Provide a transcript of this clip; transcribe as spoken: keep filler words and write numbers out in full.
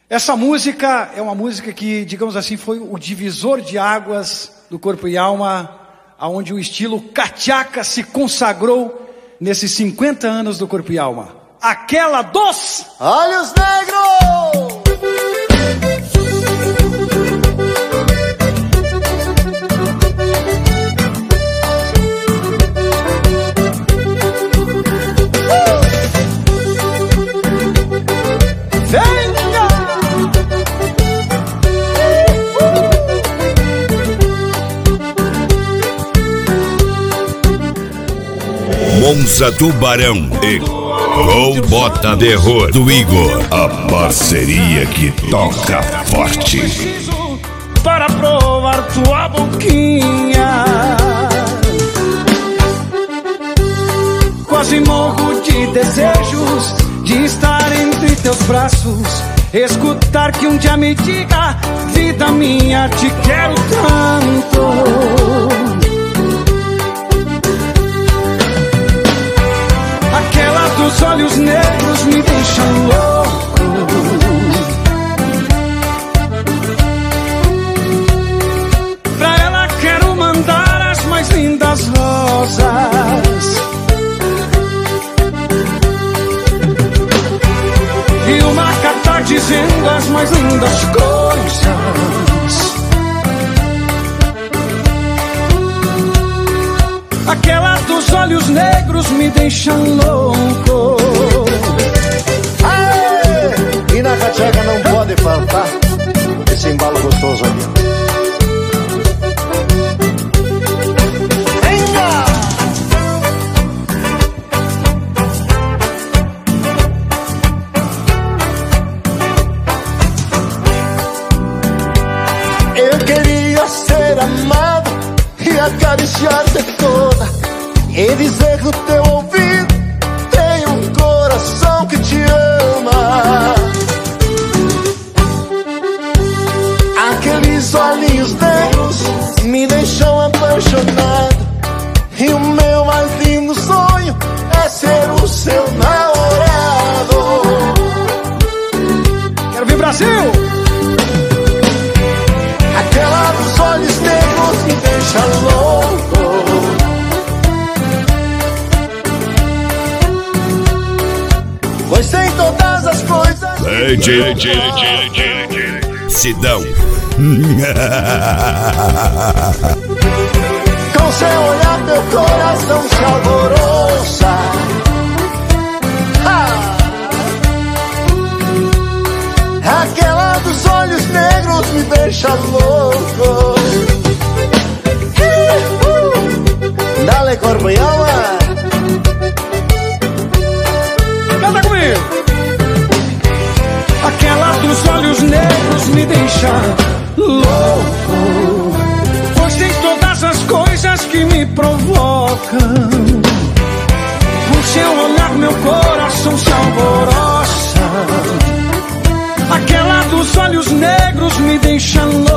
Essa música é uma música que, digamos assim, foi o divisor de águas do Corpo e Alma, aonde o estilo cachaca se consagrou nesses cinquenta anos do Corpo e Alma. Aquela dos Olhos Negros! Monza Tubarão e Gol Bota Terror do Igor. A parceria que toca forte. Para provar tua boquinha, quase morro de desejos de estar entre teus braços, escutar que um dia me diga: vida minha, te quero tanto. Aquela dos olhos negros me deixam louco. Pra ela quero mandar as mais lindas rosas e uma carta dizendo as mais lindas coisas. Aquela dos olhos negros me deixam louco. Aê! E na cachaca não pode faltar esse embalo gostoso ali. Venga! Eu queria ser amado e acariciar-te toda e dizer que o teu ouvido tem um coração que te ama. Aqueles olhinhos negros me deixam apaixonado e o meu mais lindo sonho é ser o seu namorado. Quero vir, Brasil! Aquela dos olhos negros me deixa louco. Pois sem todas as coisas Sidão. Com seu olhar meu coração se alvoroça. Ah! Aquela dos olhos negros me deixa louco. uh! Dale, Corpo e Alma. Canta comigo! Aquela dos olhos negros me deixa louco, pois tem todas as coisas que me provocam. Por seu olhar meu coração se alvoroça. Aquela dos olhos negros me deixa louco.